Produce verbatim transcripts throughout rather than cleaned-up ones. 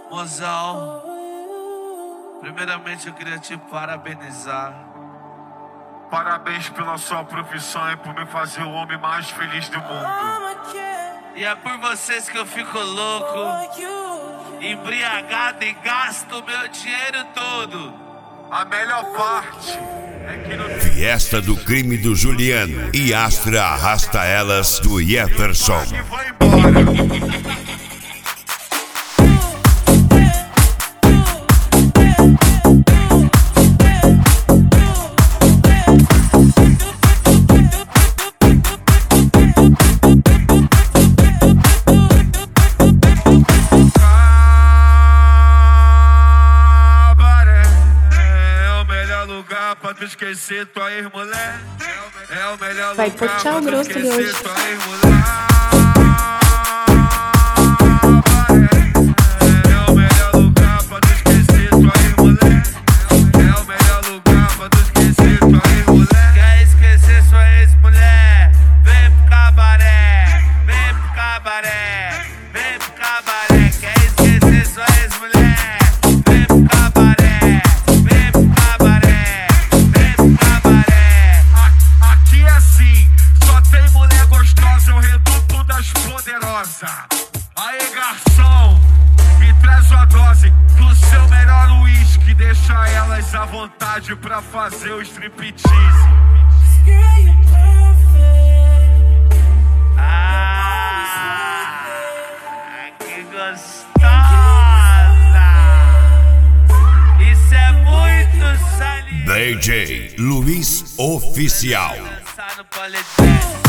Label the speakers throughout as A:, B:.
A: Mozão, primeiramente eu queria te parabenizar.
B: Parabéns pela sua profissão e por me fazer o homem mais feliz do mundo.
A: E é por vocês que eu fico louco, embriagado e gasto meu dinheiro todo.
B: A melhor parte é que no
C: Fiesta do crime do Juliano e Astra arrasta elas do Jefferson.
B: que vai embora. Pra tu esquecer tua ex-mulher. É o melhor
D: Vai
B: lugar
D: puxar
B: pra
D: o
B: tu
D: grosso de
B: esquecer
D: hoje.
B: tua ex-mulher. É o melhor lugar pra tu esquecer tua ex-mulher. É o melhor lugar pra tu esquecer tua ex-mulher.
A: Quer esquecer sua ex-mulher? Vem pro cabaré, vem pro cabaré, vem pro cabaré. Quer esquecer sua ex-mulher? Vem pro cabaré, vem pro cabaré, vem pro cabaré.
B: A- Aqui é assim, só tem mulher gostosa, é o reduto das poderosas. Aí, garçom, me traz uma dose do seu melhor uísque. Deixa elas à vontade pra fazer o striptease.
A: Ah, que gostosa! Isso é muito saliente.
C: D J Luiz Oficial.
A: Dançar no polidense.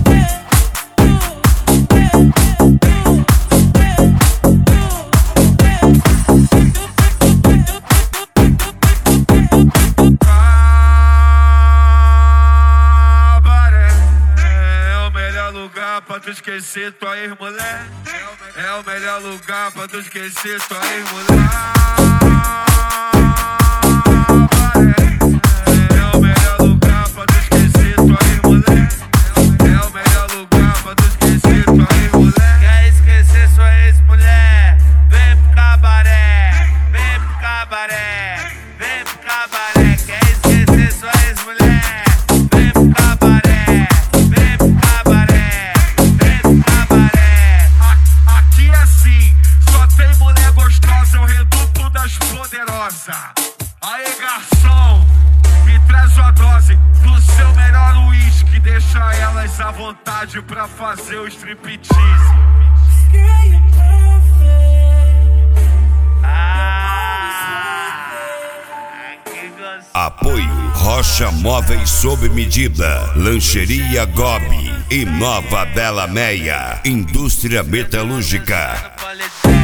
B: Cabaré é o melhor lugar pra tu esquecer tua ex-mulher. É o melhor lugar pra tu esquecer tua ex-mulher. É o melhor lugar pra tu esquecer tua ex-mulher. É o melhor lugar pra tu esquecer tua ex-mulher.
A: Quer esquecer sua ex-mulher? Vem pro cabaré, vem pro cabaré, vem pro cabaré. Quer esquecer sua ex-mulher? Vem pro cabaré, vem pro cabaré, vem pro cabaré.
B: A- Aqui é assim, só tem mulher gostosa, é o reduto das poderosas. Aí, garçom, me traz uma dose do seu melhor uísque. Deixa elas à vontade pra fazer o striptease.
A: Ah, que gostoso.
C: Apoio Rocha Móveis sob medida, Lancheria Gobi e Nova Bela Meia, Indústria Metalúrgica.
A: Polidense.